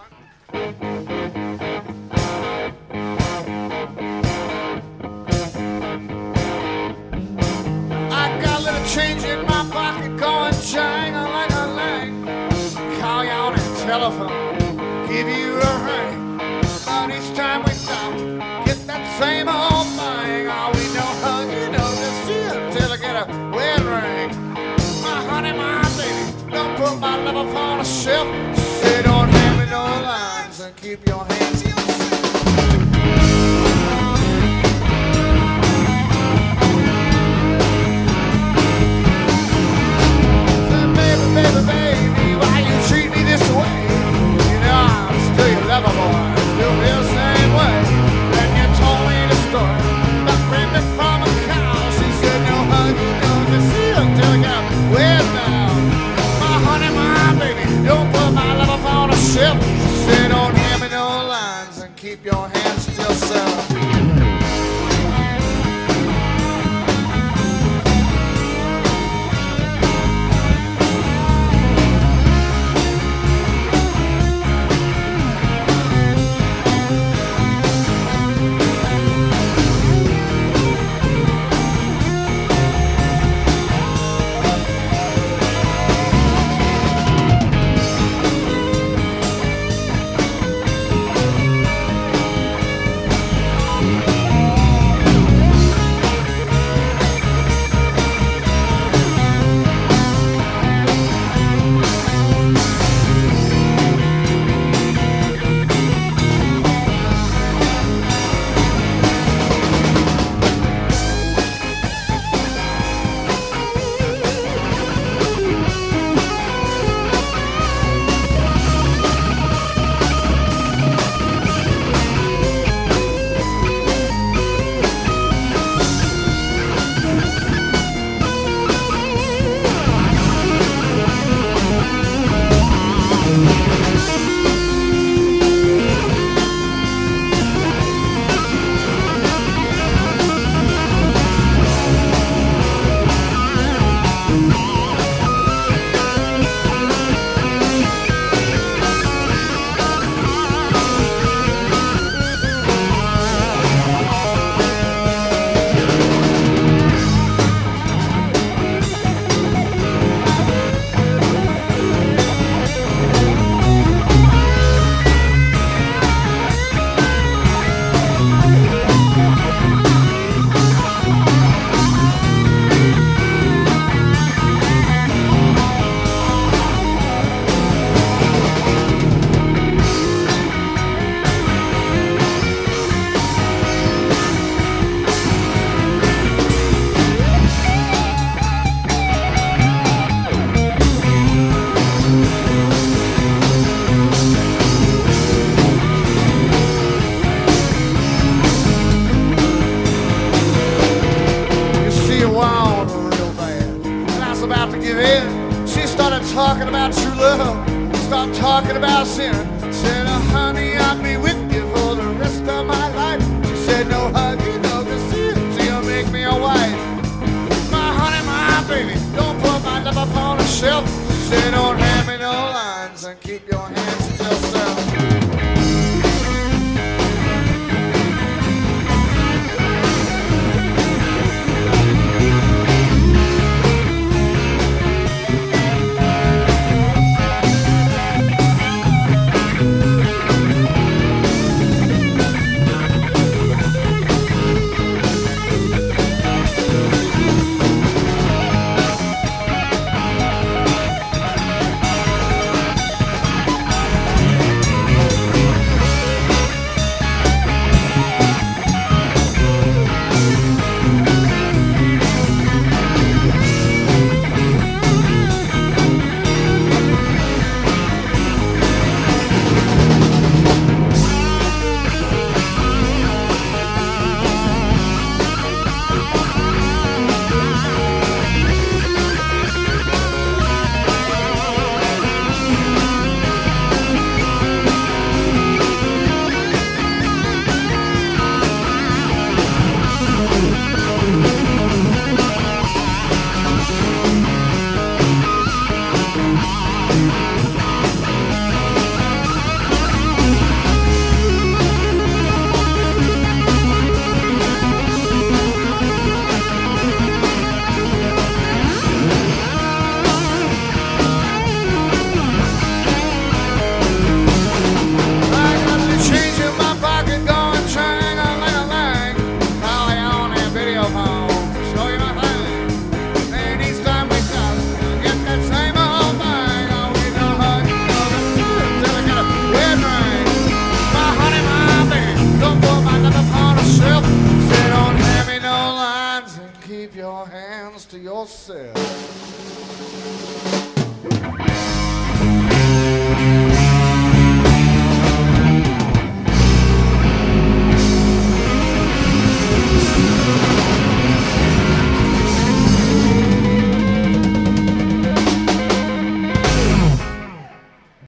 I got a little change in my pocket going jang-a-lang-a-lang. Call you on the telephone, give you a ring. But each time we talk, get that same old thing. All we know, just see it till I get a wedding ring. My honey, my baby, don't put my love upon a shelf. Say don't hand me no lines and keep your hands to yourself. Baby, baby, why you treat me this way? You know I'm still your lover boy, still feel the same way. Then you told me the story about Brenda from a cow. She said no hug, just see her till I got wet now. My honey, my baby, don't put my love up on a shelf. She said don't hand me no lines and keep your hands to yourself. Talking about true love, start talking about sin. Said, honey, I'll be with you for the rest of my life. She said, no huggy, no kissing, till you make me a wife. My honey, my baby, don't put my love upon a shelf. She said, don't hand me no lines and keep your hands to yourself. yourself.